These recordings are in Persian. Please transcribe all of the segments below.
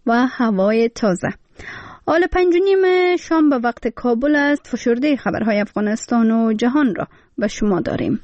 و هوای تازه. حال 5:30 شام به وقت کابل است. فشرده خبرهای افغانستان و جهان را به شما داریم.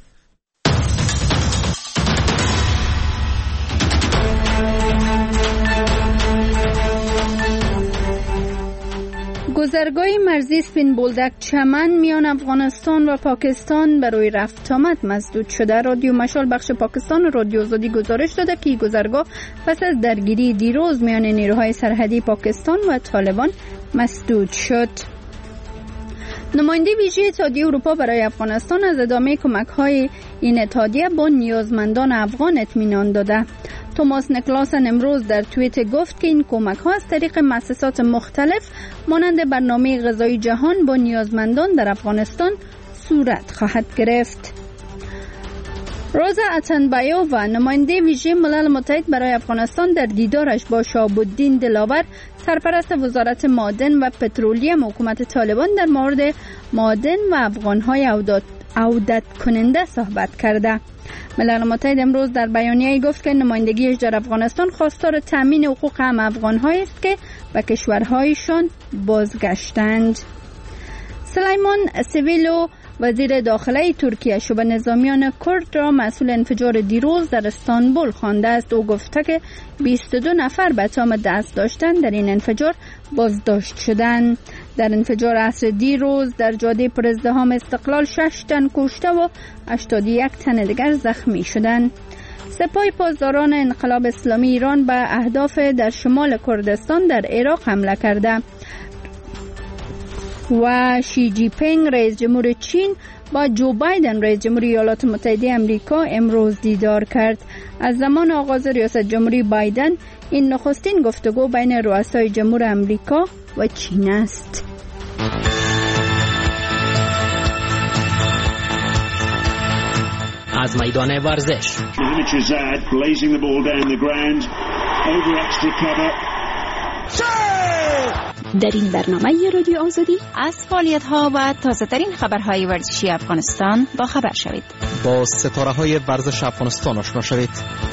گذرگاه مرزی سپین بولدک چمن میان افغانستان و پاکستان برای رفت آمد مسدود شده. رادیو مشال بخش پاکستان رادیو آزادی گزارش داده که گذرگاه پس از درگیری دیروز میان نیروهای سرحدی پاکستان و طالبان مسدود شد. نماینده ویژه اتحادیه اروپا برای افغانستان از ادامه کمک‌های این اتحادیه با نیازمندان افغان اطمینان داده. توماس نیکلاسن امروز در توییت گفت که این کمک‌ها از طریق مؤسسات مختلف مانند برنامه غذایی جهان با نیازمندان در افغانستان صورت خواهد گرفت. روزا اتنبایووا نماینده ویژه ملل متحد برای افغانستان در دیدارش با شهاب الدین دلاور سرپرست وزارت معادن و پترولیم حکومت طالبان در مورد معادن و افغان‌های عودت کننده صحبت کرده. ملل متحد امروز در بیانیه‌ای گفت که نمایندگیش در افغانستان خواستار تامین حقوق هم افغان‌هایی است که به کشورهایشان بازگشتند. سلیمان سویلو وزیر داخله ترکیه شبه نظامیان کرد را مسئول انفجار دیروز در استانبول خوانده است. او گفته که 22 نفر به تهم دست داشتن در این انفجار بازداشت شدند. در انفجار عصر دیروز در جاده پرازدحام استقلال 6 تن کشته و 81 تن دیگر زخمی شدند. سپاه پاسداران انقلاب اسلامی ایران به اهداف در شمال کردستان در عراق حمله کرده و شی جی پینگ رئیس جمهور چین با جو بایدن رئیس جمهوری ایالات متحده آمریکا امروز دیدار کرد. از زمان آغاز ریاست جمهوری بایدن این نخستین گفتگو بین رؤسای جمهور آمریکا و چین است. از میدان ورزش در این برنامه رادیو آزادی از فعالیت‌ها و تازه‌ترین خبرهای ورزشی افغانستان با خبر شوید. با ستاره‌های ورزش افغانستان آشنا شوید.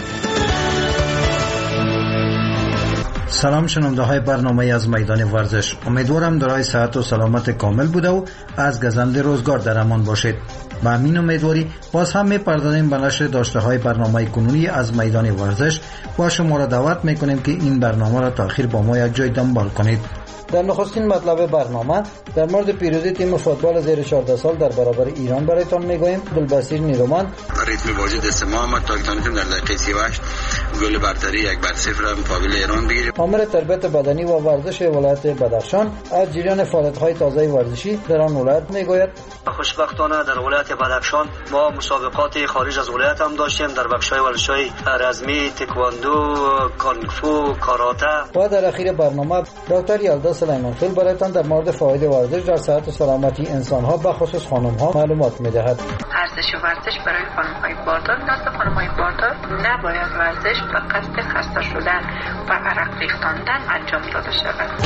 سلام شنونده های برنامه از میدان ورزش. امیدوارم دارای صحت و سلامت کامل بوده و از گزند روزگار در امان باشید. با همین امیدواری باز هم می‌پردازیم به نشر داشته های برنامه کنونی از میدان ورزش و شما را دعوت می‌کنیم که این برنامه را تا آخر با ما یک جای دنبال کنید. در نخستین مطلب برنامه در مورد پیروزی تیم فوتبال زیر 14 سال در برابر ایران برایتان میگوییم. عبدالبصیر نیرومند ریتم بازی دست ما آمد تا تونستیم در دقیقه 38 گل برتری 1-0 مقابل ایران بگیریم. آمر تربیت بدنی و ورزش ولایت بدخشان از جریان فعالیت‌های تازه ورزشی در آن ولایت میگوید. خوشبختانه در ولایت بدخشان ما مسابقات خارج از ولایت هم داشتیم در بخش‌های ورزش‌های رزمی، تکواندو، کانگ فو، کاراته. و در اخیر برنامه دکتر یلدا سلیمان خیل برایتان در مورد فواید ورزش در صحت و سلامتی انسان‌ها به خصوص خانم‌ها معلومات می‌دهد. ورزش برای خانم‌های باردار نزد خانم‌های باردار نباید ورزش به قصد خسته شدن و عرق ریختاندن انجام داده شود.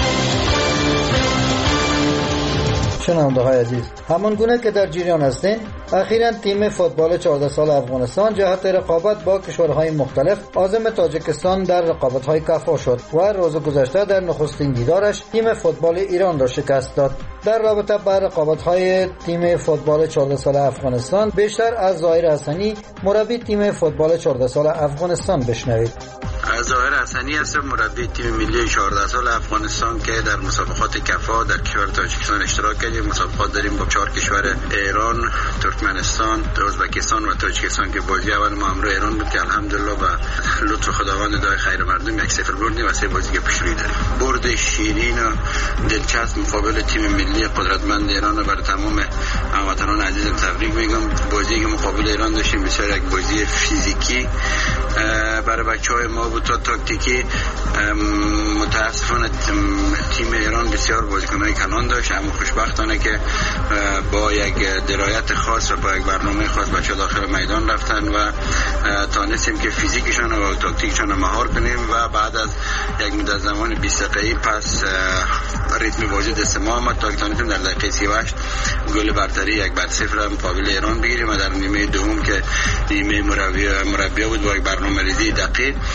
شنونده های عزیز، همان گونه که در جریان هستین، اخیراً تیم فوتبال 14 سال افغانستان جهت رقابت با کشورهای مختلف عازم تاجیکستان در رقابت‌های کافا شد و روز گذشته در نخستین دیدارش تیم فوتبال ایران را شکست داد. در رابطه با رقابت‌های تیم فوتبال 14 سال افغانستان بیشتر از ظاهر حسنی مربی تیم فوتبال 14 سال افغانستان بشنوید. ظاهر حسنی هستم، مربی تیم ملی 14 سال افغانستان که در مسابقات کفا در کشور تاجیکستان اشتراک کردیم. مسابقات داریم با 4 کشور ایران، ترکمنستان، ازبکستان و تاجیکستان که بازی اول ما همراه ایران بود که الحمدلله با لطف خداوند دعای خیر مردم 1-0 بردیم و 3 بازی که پیش روی داریم. برد شیرین و دلچسب مقابل تیم ملی قدرتمند ایران و برای تمام هموطنان عزیزم تبریک میگم. بازی که مقابل ایران داشتیم بسیار یک بازی فیزیکی برای بچهای ما بود تا تاکتیکی. متاسفانه تیم ایران بسیار بازیکن‌های کلان داشت، اما خوشبختانه که با یک درایت خاص و با یک برنامه خاص بچه‌ها داخل میدان رفتن و تانستیم که فیزیکشان و تاکتیکشان مهار کنیم و بعد از یک مدت زمان 20 دقیقه پس ریتم بازی دست ما آمد تا تانستیم در دقیقه 38 گل برتری 1-0 مقابل ایران بگیریم و در نیمه دوم که نیمه مربی بود با یک برنامه‌ریزی دقیق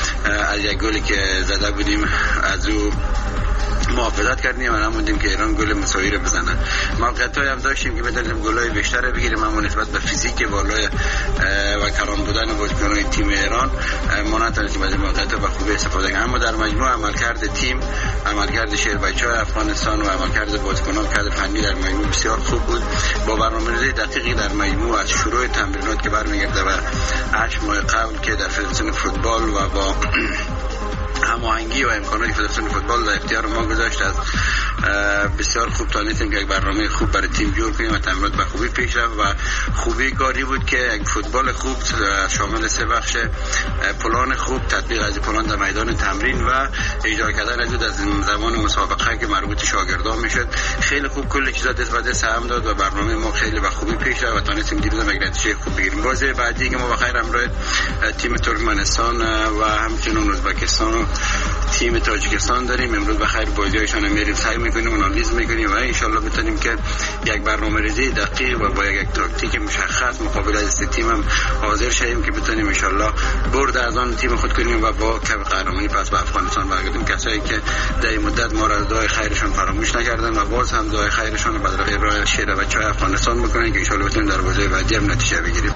از یک گلی که زده بودیم از او محافظت کردیم و نموندیم که ایران گل مساوی رو بزنه. موقعیت‌های هم داشتیم که بدونیم گل‌های بیشتر بگیریم، اما نسبت به فیزیک بالای و کران بودن بازیکن‌های تیم ایران ما نتونستیم از این موقعیت‌ها به خوبی استفاده کنیم. اما در مجموع عملکرد تیم، عملکرد شهربچه‌های افغانستان و عملکرد بازیکنان کادر فنی در مجموع بسیار خوب بود. با برنامه‌ریزی دقیقی در مجموع از شروع تمرینات که برمیگرده و 8 ماه قبل که در فدراسیون فوتبال و با هماهنگی و امکانات فدراسیون فوتبال در اختیار ما گذاشت، از بسیار خوب تونستیم که یک برنامه خوب برای تیم جور کنیم و تمرینات به خوبی پیش رفت و خوبی کاری بود که یک فوتبال خوب شامل 3 بخش پلان خوب، تطبیق از پلان در میدان تمرین و اجرا کردن از زمان مسابقه که مربوط شاگردان میشد خیلی خوب کل چیزا دست به دست هم داد و برنامه ما خیلی به خوبی پیش رفت و تونستیم دیروز یک نتیجه خوب بگیریم. بازی بعدی که ما بخیر همراه تیم ترکمنستان و همچنین ازبکستان و تیم تاجیکستان داریم. امروز بخیر بازی‌هاشون میریم سعی میکنیم آنالیز میکنیم و ان شاء الله بتونیم که یک برنامه‌ریزی دقیق و با یک تاکتیک مشخص مقابل از تیم هم حاضر شویم که بتونیم ان شاء الله برد از آن تیم خود کنیم و با کپ قهرمانی پس به افغانستان برگردیم. کسایی که در این مدت ما را دعای خیرشون فراموش نکردن و باز هم دعای خیرشون رو به راه شهر بچه‌های افغانستان بکنن که ان شاء الله بتونیم در بازی بعدی هم نتیجه بگیریم.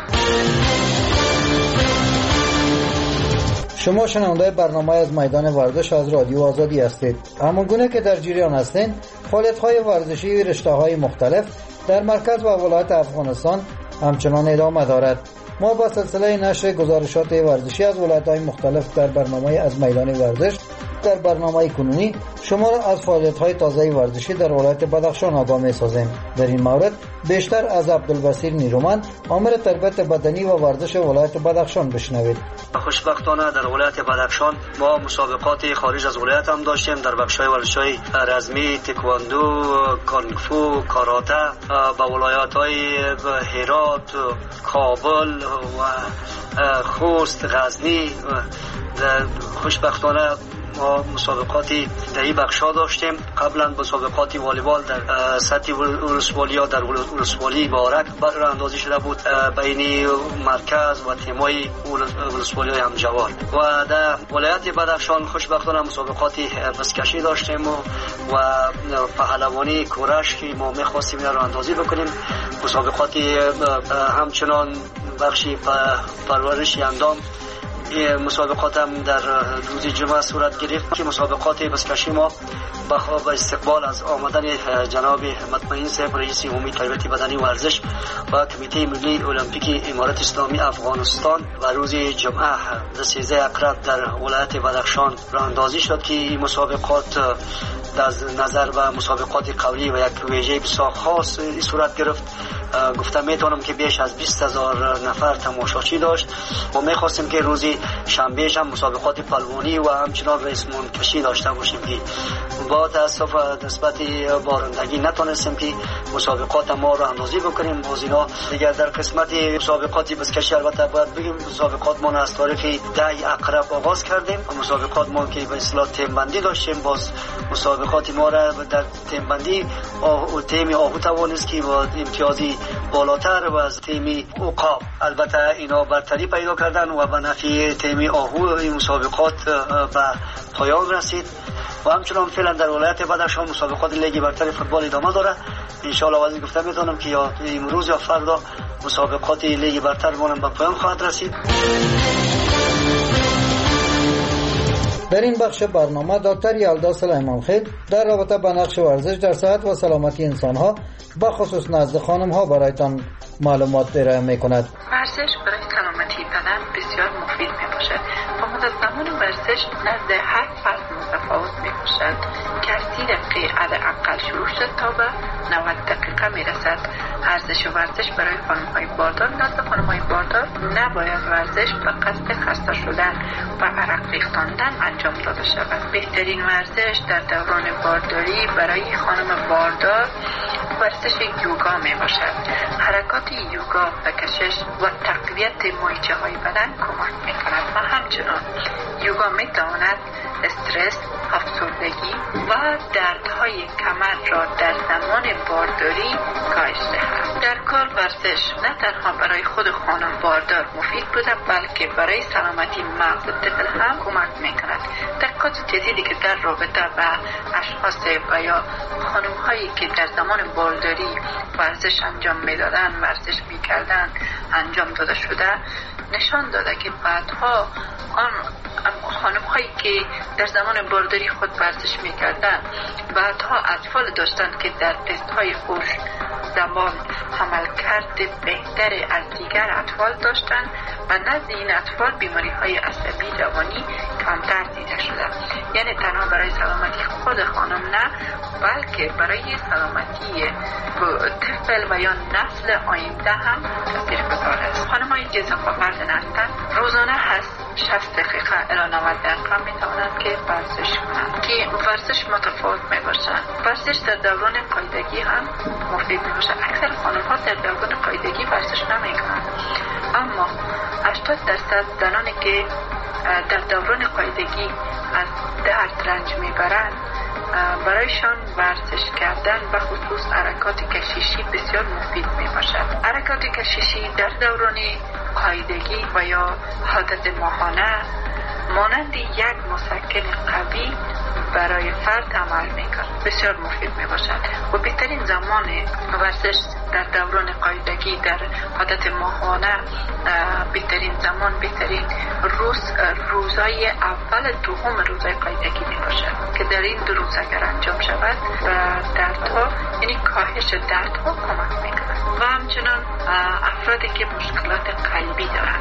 شما شنونده برنامه از میدان ورزش از رادیو آزادی هستید. همانگونه که در جریان هستید، فعالیت‌های ورزشی رشته‌های مختلف در مرکز و ولایت افغانستان همچنان ادامه دارد. ما با سلسله نشر گزارشات ورزشی از ولایت‌های مختلف در برنامه از میدان ورزش در برنامه کنونی شما را از فعالیت‌های تازه ورزشی در ولایت بدخشان آگاه می‌سازیم. در این مورد بیشتر از عبدالبصیر نیرومند، آمر تربیت بدنی و ورزش ولایت بدخشان بشنوید. خوشبختانه در ولایت بدخشان ما مسابقات خارج از ولایت هم داشتیم در بخش‌های ورزش‌های رزمی، تکواندو، کانگفو، کاراته با ولایت‌های هرات، کابل و خوست، غزنی. خوشبختانه ما مسابقاتی در این بخش‌ها داشتیم. قبلا مسابقات والیبال در سطح ولسوالی یا در ولسوالی بارک براندازی شده بود بین مرکز و تیم‌های ولسوالی همجوار. و در ولایت بدخشان خوشبختانه مسابقاتی بسکشی داشتیم و پهلوانی کورش که ما می‌خواستیم اینا رو اندازی بکنیم. مسابقاتی همچنان بخشی پرورش اندام مسابقات هم در روز جمعه صورت گرفت که مسابقات بسکشی ما با استقبال از آمدن جناب مطمئن صاحب رئیس عمومی تربیت بدنی ورزش و کمیته ملی المپیک امارت اسلامی افغانستان و روز جمعه 13 اکرد در ولایت بدخشان راهاندازی شد که این مسابقات در نظر و مسابقات قولی و یک ویژه بسیار خاص صورت گرفت. گفتم میتونم که بیش از 20,000 نفر تماشاچی داشت. ما میخواستیم که روزی شنبه هم مسابقات پلوانی و همچنان رئیس منکشی داشته باشیم که با تاسف نسبت بارندگی نتونستیم که مسابقات ما رو اندازی بکنیم. بازینا دیگر در قسمت مسابقات بسکشی البته باید بگیم مسابقات ما از تاریخ 10 اکرد آغاز کردیم. مسابقات ما که به اصطلاح تیم بندی داشتیم، باز مسابقات ما را در تیم بندی تیم آهو توانست که با امتیازی بالاتر و از تیم عقاب البته اینا برتری پیدا کردن و به نفع تیم آهو این مسابقات به پایان رسید. و همچنان فعلا در ولایت بدخشان مسابقات لیگ برتر فوتبال ادامه داره. ان شاء الله واسه گفتم میتونم که یا امروز یا فردا مسابقات لیگ برتر ما به پایان خواهد رسید. در این بخش برنامه دکتر یلدا سلیمانخیل در رابطه با نقش ورزش در صحت و سلامتی انسان‌ها به خصوص نزد خانم‌ها برایتان معلومات ارائه می‌کند. ورزش برای سلامتی بدن بسیار مفید میباشد. با مدت زمان ورزش نزد هر فرد متفاوت میباشد که از 30 دقیقه حداقل شروع شد تا به 90 دقیقه میرسد. ارزش ورزش برای خانم‌های باردار نزد خانم‌های باردار نباید ورزش به قصد خسته شدن و عرق ریختاندن انجام داده شود. بهترین ورزش در دوران بارداری برای خانم باردار ورزش یوگا می باشد. حرکات یوگا و کشش و تقویت مایچه‌های بدن کمک می کند و همچنان یوگا می تواند استرس، افسردگی و دردهای کمر را در زمان بارداری کاهش دهد. در کل ورزش نه تنها برای خود خانم باردار مفید بوده بلکه برای سلامتی مغز طفل هم کمک میکند. تحقیقات جدیدی که در رابطه با اشخاص و یا خانم هایی که در زمان بارداری ورزش انجام میدادن ورزش میکردن انجام داده شده نشان داده که بعدها آن خانم هایی که در زمان بارداری خود ورزش میکردن بعدها اطفال داشتند که در تست های خوش زمان عملکرد بهتر از دیگر اطفال داشتند و نزد این اطفال بیماری های عصبی روانی کمتر دیده شده. یعنی تنها برای سلامتی خود خانم نه بلکه برای سلامتی طفل و یا نسل آینده هم تاثیرگذار است. خانم های جزاپاورزن هستند روزانه هست 60 دقیقه الی 90 دقیقه می توانند که ورزش کنند که ورزش متفاوت می باشد. ورزش در دوران قاعدگی هم مفید می باشد. اکثر خانم ها در دوران قاعدگی ورزش نمی کنند اما 80% زنانی که در دوران قاعدگی از درد رنج می برند برایشان ورزش کردن و خصوص حرکات کششی بسیار مفید می باشد. حرکات کششی در دوران قاعدگی و یا حالت ماهانه مانند یک مسکن قوی برای فرد عمل میکند بسیار مفید می باشد و بهترین زمان ورزش در دوران قاعدگی در عادت ماهانه بهترین زمان بهترین روزای اول دوم روزای قاعدگی می باشد که در این 2 روز اگر انجام شود دردها یعنی کاهش دردها کمک میکند و همچنان افرادی که مشکلات قلبی دارند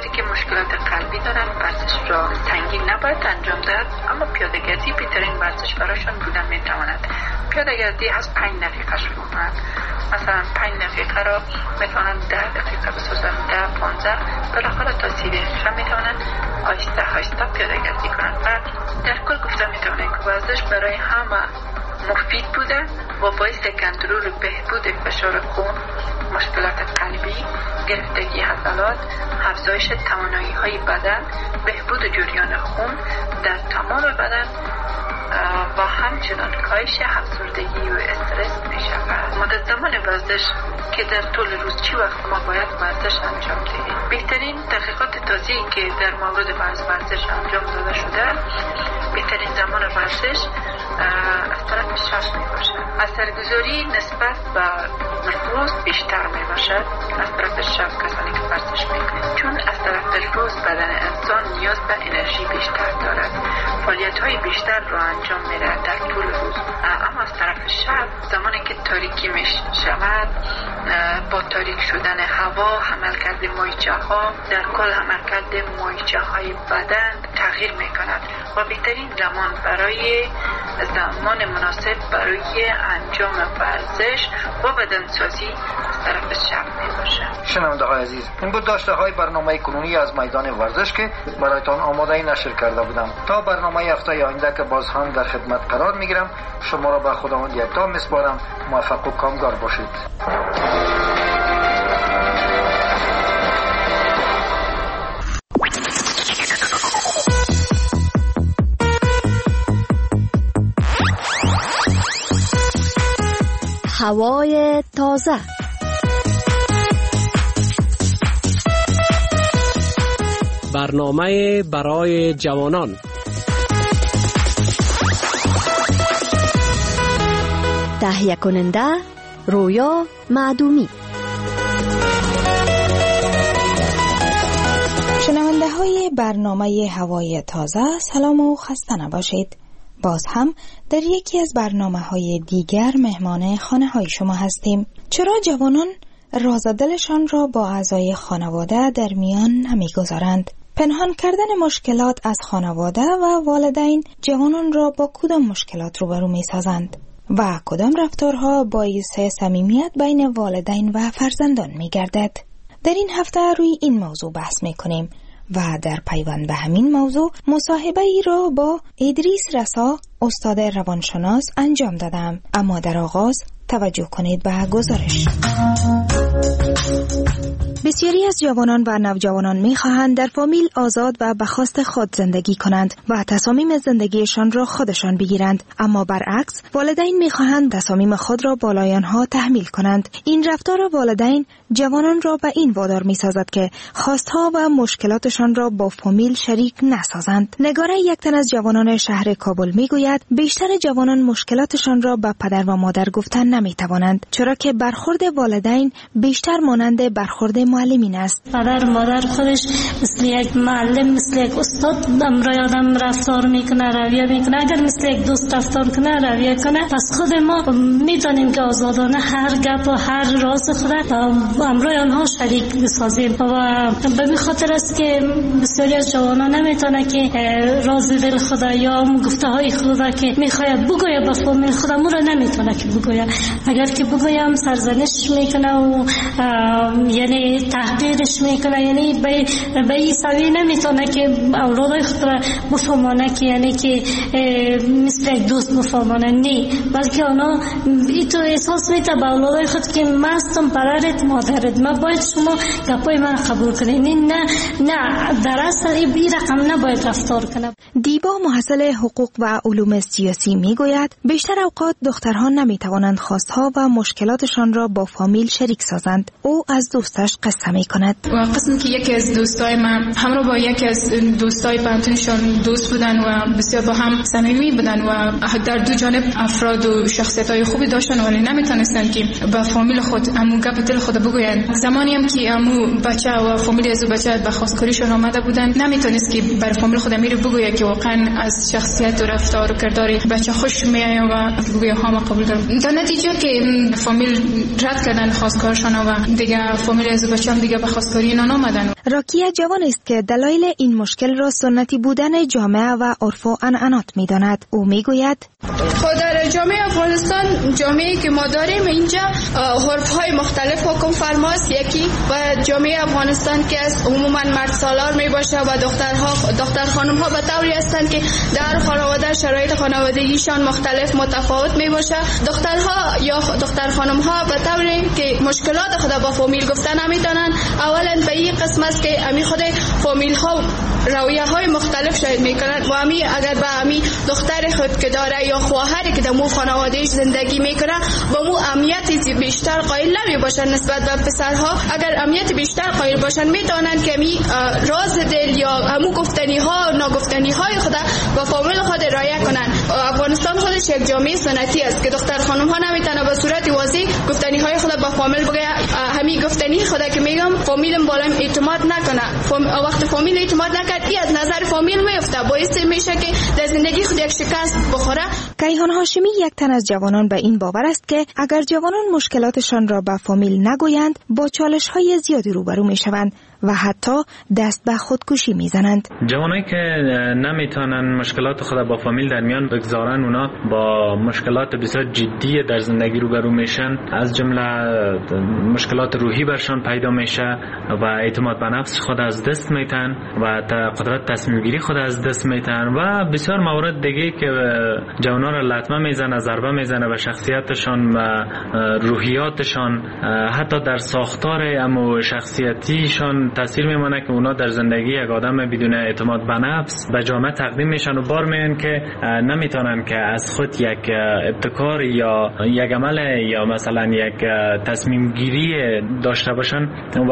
ورزش را سنگین نباید انجام داد اما پیاده‌گردی بهترین ورزش برایشان بودن میتواند. پیاده‌گردی از 5 دقیقه شروع کنند. مثلا 5 دقیقه را میتوانند 10 دقیقه بسازند 10-15 بالاخره تا 30 دقیقه میتوانند آهسته پیاده‌گردی کنند و در کل گفتم میتوانند که ورزش برای همه مفید بوده و باعث کنترل بهبود فشار خون، مشکلات قلبی، گرفتگی عضلات، افزایش توانایی‌های بدن، بهبود جریان خون در تمام بدن و همچنان کاهش افسردگی و استرس می‌شود. مدت زمان ورزش که در طول روز چی وقت ما باید ورزش انجام دهیم. بهترین تحقیقات تازه‌ای که در مورد ورزش انجام داده شده بهترین زمان ورزش از طرف شب می باشد. اثرگذاری نسبت به روز بیشتر می باشد از طرف شب کسانی که ورزش می کنند چون از طرف روز بدن انسان نیاز به انرژی بیشتر دارد فعالیت های بیشتر را انجام می دهد در طول روز اما از طرف شب زمانی که تاریکی می شود با تاریک شدن هوا عملکرد مایچه ها در کل عملکرد مایچه های بدن تغییر می کند و بهترین زمان برای زمان مناسب برای انجام ورزش و بدنسازی از طرف شب می باشد. شنونده های عزیز این بود داشته های برنامه کنونی از میدان ورزش که برایتان آماده نشر کرده بودم. تا برنامه هفته آینده که باز هم در خدمت قرار می گیرم شما را به خداوند یکتا می سپارم. موفق و کامگار باشید. هوای تازه برنامه برای جوانان تهیه کننده رویا معدومی. شنونده های برنامه هوای تازه سلام و خسته نباشید. باز هم در یکی از برنامه های دیگر مهمان خانه های شما هستیم. چرا جوانان راز دلشان را با اعضای خانواده در میان نمیگذارند؟ پنهان کردن مشکلات از خانواده و والدین جوانان را با کدام مشکلات روبرو می سازند و کدام رفتارها باعث صمیمیت بین والدین و فرزندان می گردد؟ در این هفته روی این موضوع بحث می کنیم و در پیوند به همین موضوع مصاحبه ای را با ادریس رسا استاد روانشناس انجام دادم. اما در آغاز توجه کنید به گزارش. بسیاری از جوانان و نوجوانان می‌خواهند در فامیل آزاد و به خواست خود زندگی کنند و تصامیم زندگیشان را خودشان بگیرند، اما برعکس والدین می‌خواهند تصامیم خود را بالای آنها تحمیل کنند. این رفتار والدین جوانان را به این وادار می‌سازد که خواستها و مشکلاتشان را با فامیل شریک نسازند. نگاره یک تن از جوانان شهر کابل می‌گوید بیشتر جوانان مشکلاتشان را به پدر و مادر گفتن نمی‌توانند، چرا که برخورد والدین بیشتر مانند برخورد معلمین است. پدر و مادر خودش مثل یک معلم، مثل یک استاد امرای آدم رفتار میکنه، رویه میکنه. اگر مثل یک دوست رفتار کنه، رویه کنه، پس خود ما میتونیم که آزادانه هر گپ و هر راز خود امرای آنها شریک بسازیم. و به این خاطر است که بسیاری از جوانان نمیتونه که راز دل خدا یا گفته های خدا که میخواد بگویه به فامیل خودمون را نمیتونه که بگویه. اگر که بگویم سرزنش میکنه و یعنی تحقیرش میکنه، یعنی به این سوی نمیتونه که اولادای خود را بفهمانه که یعنی که مثل یک دوست بفهمانه، نه، بلکه اونا تو احساس میده به اولادای خود که من هستم پدرت مادرت، من باید شما گپای من قبول کنید. نه در اصل این رقم نباید رفتار کنه. دیبا محصل حقوق و علوم سیاسی میگوید بیشتر اوقات دخترها نمیتوانند خواستها و مشکلاتشان را با فامیل شریک سازند. او از دوستش قصه میکند. و قسمی که یکی از دوستای من همراه با یکی از دوستای پانتونشان دوست بودن و بسیار با هم صمیمی بودن و در دو جانب افراد و شخصیت‌های خوبی داشتن، ولی نمیتونستن که با فامیل خود امو گپ دل خود بگویند. زمانی هم که امو بچه و فامیل از بچه به خواستگاریشون آمده بودن، نمیتونست که بر فامیل خود امیر بگوید که واقعا از شخصیت و رفتار و کردار بچه خوش میآید و بگوید ها ما قبول دارم. در نتیجه که فامیل رد کردن خواستگارشان و دیگه فامیل از بچه هم دیگه به خواستگاری اینا نامدن. راکیه جوان است که دلایل این مشکل را سنتی بودن جامعه و عرف و عنعنات می‌داند. او میگوید در جامعه افغانستان، جامعه‌ای که ما داریم اینجا عرف‌های مختلف حکم فرماست. یکی و جامعه افغانستان که از عموما مرد سالار میباشه و دختر خانم‌ها به طوری هستند که در خانواده شرایط خانوادگیشان مختلف متفاوت میباشه. دخترها یا دختر خانم‌ها به طوری که مشکلات خود با فامیل گفتن نمیتونن. اولا به این قسم است که امی خود فامیل‌ها رویه‌های مختلف شاید میکنن و امی اگر به امی دختر خود که داره یا خواهری که در مو خانوادهش زندگی میکنه با مو اهمیت بیشتر قائل نمیباشن نسبت به پسرها. اگر اهمیت بیشتر قائل باشن میتونن که می راز دل یا همو گفتنی ها ناگفتنی های خود با فامیل خود رعایت کنن. افغانستان خودش یک جامعه سنتی است که دختر خانم ها نمیتونه به صورت واضح گفتنی های خود با فامیل بگه. همین گفتنی خود که میگم فامیلم بالام اعتماد نکنه. وقت فامیل اعتماد نکرد ای از نظر فامیل میفته، باعث میشه که در زندگی خود یک شکست بخوره. کیهان هاشمی یک تن از جوانان به این باور است که اگر جوانان مشکلاتشان را به فامیل نگویند با چالش‌های زیادی روبرو میشوند و حتی دست به خودکشی میزنند. جوانایی که نمیتونن مشکلات خود با فامیل در میان بگذارن، اونا با مشکلات بسیار جدی در زندگی روبرو میشن، از جمله مشکلات روحی برشان پیدا میشه و اعتماد به نفس خود از دست میتن و قدرت تصمیم گیری خود از دست میتن و بسیار موارد دیگه که جوانا را لطمه میزنه، ضربه میزنه به شخصیتشان و روحیاتشان، حتی در ساختار امو شخصیتیشان تاثیر میمونه که اونا در زندگی یک آدم بدون اعتماد به نفس به جامعه تقدیم میشن و بار میان که نمیتونن که از خود یک ابتکار یا یک عمل یا مثلا یک تصمیم گیری داشته باشن و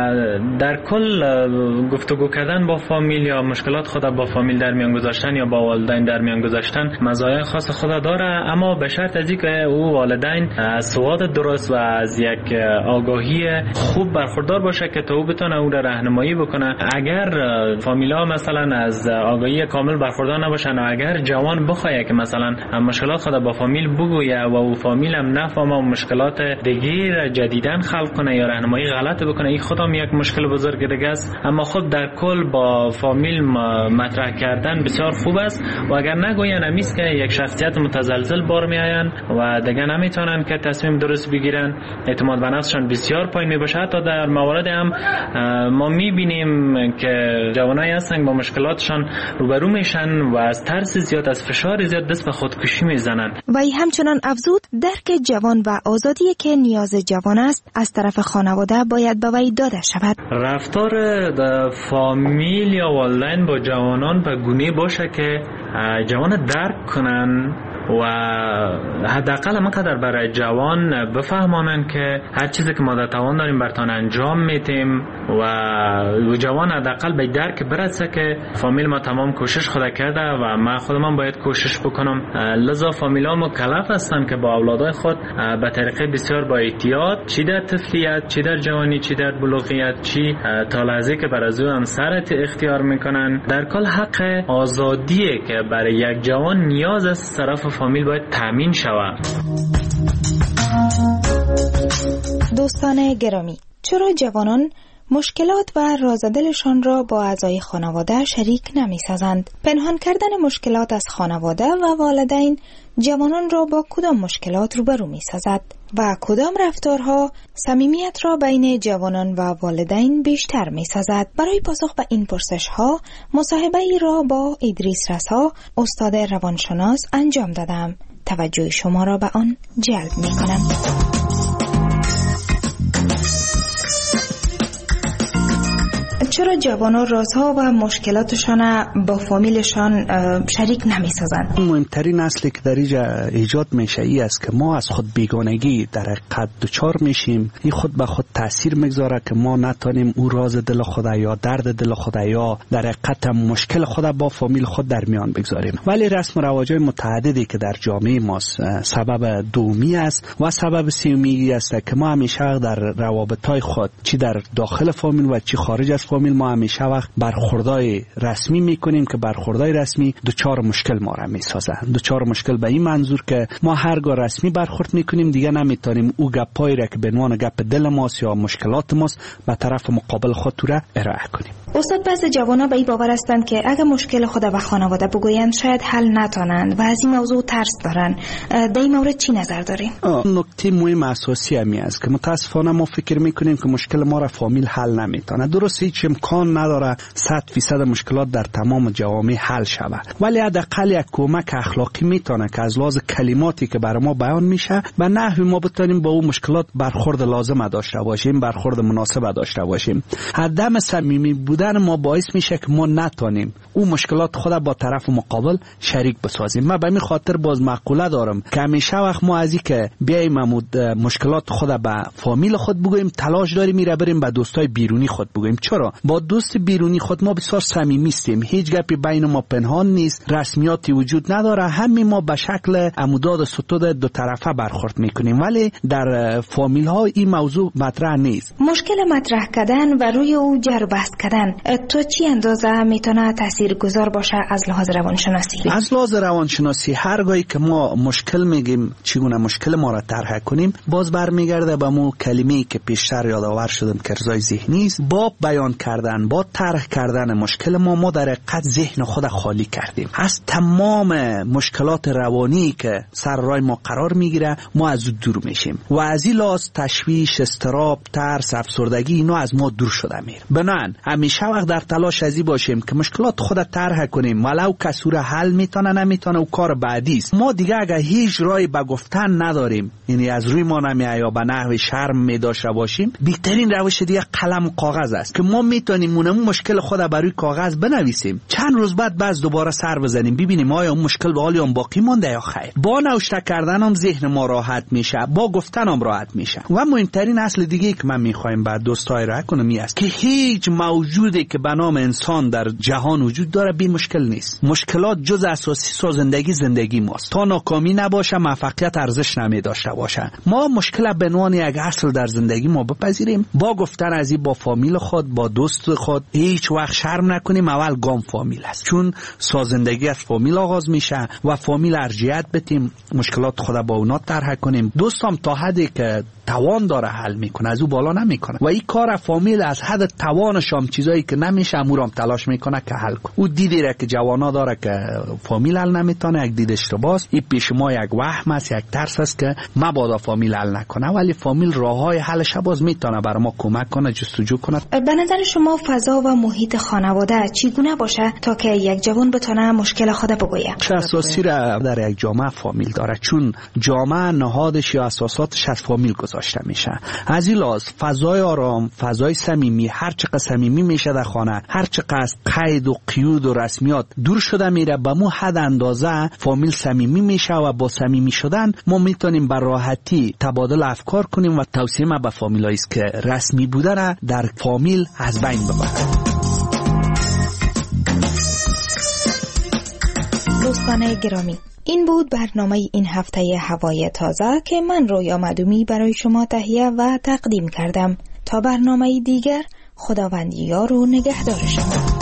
در کل گفتگو کردن با فامیل یا مشکلات خود با فامیل در میان گذاشتن یا با والدین در میان گذاشتن مزایای خاص خود داره، اما به شرط از اینکه او والدین از سواد درست و از یک آگاهی خوب برخوردار باشه که تا او بتونه او را راهنمایی بکنه. اگر فامیلا مثلا از آگاهی کامل برخوردار نباشن و اگر جوان بخواد که مثلا مشکلات خود با فامیل بگویه و او فامیل هم نفهمه و مشکلات دیگه جدیدن خلق کنه یا راهنمایی غلط بکنه، این خودم یک مشکل بزرگ دیگه است. اما خب در کل با فامیل مطرح کردن بسیار خوب است و اگر نگوین امیست که یک شخصیت متزلزل بار میآین و دیگه نمیتونن که تصمیم درست بگیرن، اعتماد به نفسشان بسیار پایین میباشه. حتی در موارد هم ما میبینیم که جوانایی هستن با مشکلاتشان روبرو میشن و از ترس زیاد، از فشار زیاد دست به خودکشی میزنن. و همچنان افزود درک جوان و آزادی که نیاز جوان است از طرف خانواده خانواده باید به وی داده شود؟ رفتار فامیل یا والدین با جوانان به گونه باشه که جوان درک کنن و حداقل مقدر برای جوان بفهمانن که هر چیزی که ما در توان داریم برتان انجام میتیم و جوان حداقل به درک برسه که فامیل ما تمام کوشش خود کرده و ما خودمان باید کوشش بکنم. لذا فامیل ها مکلف هستن که با اولادای خود به طریقه بسیار با احتیاط، چی در طفلیت، چی در جوانی، چی در بلوغیت، چی تا لحظه که بر از او همسرت اختیار میکنن، در کل حق آزادیه که برای یک جوان نیاز از طرف فامیل باید تامین شود. دوستان گرامی، چرا جوانان مشکلات و رازدلشان را با اعضای خانواده شریک نمی‌سازند؟ پنهان کردن مشکلات از خانواده و والدین جوانان را با کدام مشکلات روبرو می‌سازد و کدام رفتارها صمیمیت را بین جوانان و والدین بیشتر می‌سازد؟ برای پاسخ به این پرسش‌ها مصاحبه‌ای را با ادریس رسا، استاد روانشناس انجام دادم. توجه شما را به آن جلب می‌کنم. چرا جوانان رازها و مشکلاتشان با فامیلشان شریک نمی‌سازند؟ مهمترین اصلی که در اینجا ایجاد میشه ای است که ما از خود بیگانگی در حقیقت دچار میشیم. این خود به خود تاثیر میگذاره که ما نتونیم او راز دل خود یا درد دل خود یا در حقیقت مشکل خود با فامیل خود در میان بگذاریم. ولی رسم و رواج‌های متعددی که در جامعه ما سبب دومی است و سبب سومی است که ما همیشه در روابط‌های خود چی در داخل فامیل و چی خارج از فامیل ما همیشه وقت برخوردای رسمی میکنیم که برخوردای رسمی دوچار مشکل ما را میسازند. دوچار مشکل به این منظور که ما هرگاه رسمی برخورد میکنیم دیگه نمیتونیم او گپایی را که به عنوان گپ دل ماست یا مشکلات ماست به طرف مقابل خود را ارائه کنیم. استاد، بعضی جوانا به این باور هستند که اگه مشکل خود به خانواده بگویند شاید حل نتونند و از این موضوع ترس دارن. در این مورد چی نظر دارین؟ نکته مهم اساسی همی است که متاسفانه ما فکر میکنیم که مشکل ما را فامیل حل نمیتونه. درست هیچ امکان نداره 100% مشکلات در تمام جوامع حل شود، ولی حداقل یک کمک اخلاقی میتونه که از لحاظ کلماتی که برای ما بیان میشه و نحوی ما بتونیم با اون مشکلات برخورد لازم داشته باشیم، برخورد مناسب داشته باشیم. عدم صمیمی بودن ما باعث میشه که ما نتونیم اون مشکلات خود با طرف مقابل شریک بسازیم. من به این خاطر باز مقوله دارم که همیشه وقت ما از این که بیایم مشکلات خود به فامیل خود بگوییم تلاش داریم میره بریم به دوستای بیرونی خود بگوییم. چرا؟ با دوست بیرونی خود ما بسیار صمیمی هستیم، هیچ گپی بین ما پنهان نیست، رسمیاتی وجود نداره، همین ما به شکل عموداد ستود دو طرفه برخورد میکنیم، ولی در فامیل ها این موضوع مطرح نیست. مشکل مطرح کردن و روی او جر بحث کردن تو چی اندازه میتونه تاثیرگذار باشه از لحاظ روانشناسی؟ از لحاظ روانشناسی هرگاهی که ما مشکل میگیم چگونه مشکل ما را طرح کنیم باز برمیگرده به مو کلمه‌ای که پیشتر یادآور شدم که ارضای ذهنی است. با بیان کردن، با طرح کردن مشکل ما در حقیقت ذهن خود خالی کردیم از تمام مشکلات روانی که سر راه ما قرار میگیره. ما از دور میشیم و از این لحاظ تشویش، اضطراب، ترس، افسردگی اینا از ما دور شده میره. بنان همیشه وقت در تلاش ازی باشیم که مشکلات خود طرح کنیم، ولو کسی را حل میتونه نمیتونه و کار بعدی است. ما دیگه اگه هیچ راهی به گفتن نداریم، یعنی از روی ما نمیاد یا به نحو شرم میداشته باشیم، بهترین روش دیگه قلم و کاغذ است که ما میتونیم اون مشکل خود بر روی کاغذ بنویسیم، چند روز بعد باز دوباره سر بزنیم ببینیم آیا اون مشکل به حال باقی مونده یا خیر. با نوشته کردن هم ذهن ما راحت میشه، با گفتن هم راحت میشه. و مهمترین اصل دیگه که من میخوایم بعد دوستای را کنم این است که هیچ موجودی که به نام انسان در جهان وجود داره بی مشکل نیست. مشکلات جز اساسی سازندگی زندگی ماست. تا ناکامی نباشه موفقیت ارزش نمیداشته باشه. ما مشکل به عنوان یک اصل در زندگی ما بپذیریم، با گفتن از این با فامیل خود، با دوست خود هیچ وقت شرم نکنیم. اول گام فامیل است، چون سازندگی از فامیل آغاز میشه و فامیل ارجحیت بدیم، مشکلات خود با اونا طرح کنیم. دوستم تا حدی که توان داره حل میکنه، از او بالا نمیکنه و این کار فامیل از حد توانش هم چیزایی که نمیشه امورام تلاش میکنه که حل کنه. او دیدی را که جوانا داره که فامیل حل نمیتونه، یک دید اشتباهه. این پیش ما یک وهم است، یک ترس است که مبادا فامیل حل نکنه، ولی فامیل راههای حلش باز میتونه برای ما کمک کنه، جستجو کنه. به نظر شما فضا و محیط خانواده چگونه باشه تا که یک جوان بتونه مشکل خود بگویه؟ اساسی را در یک جامعه فامیل داره، چون جامعه نهادش یا اساساتش از فامیل گذاشته گذاشته میشه. از این لحاظ فضای آرام، فضای صمیمی، هر چقدر صمیمی میشه در خانه، هر چقدر از قید و قیود و رسمیات دور شده میره، به مو حد اندازه فامیل صمیمی میشه و با صمیمی شدن ما میتونیم به راحتی تبادل افکار کنیم و توصیه ما به فامیلایی است که رسمی بوده را در فامیل از بین ببرند. دوستان گرامی، این بود برنامه این هفته هوای تازه که من رویا مدومی برای شما تهیه و تقدیم کردم. تا برنامه دیگر، خداوند یار و نگهدار شما.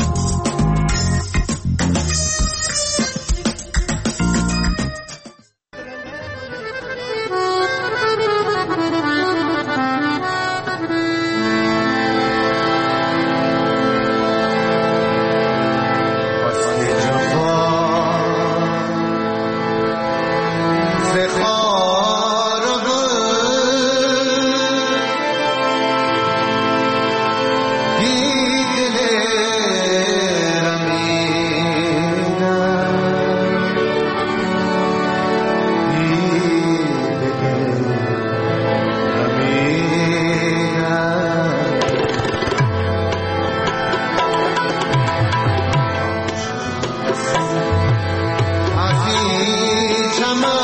Come on.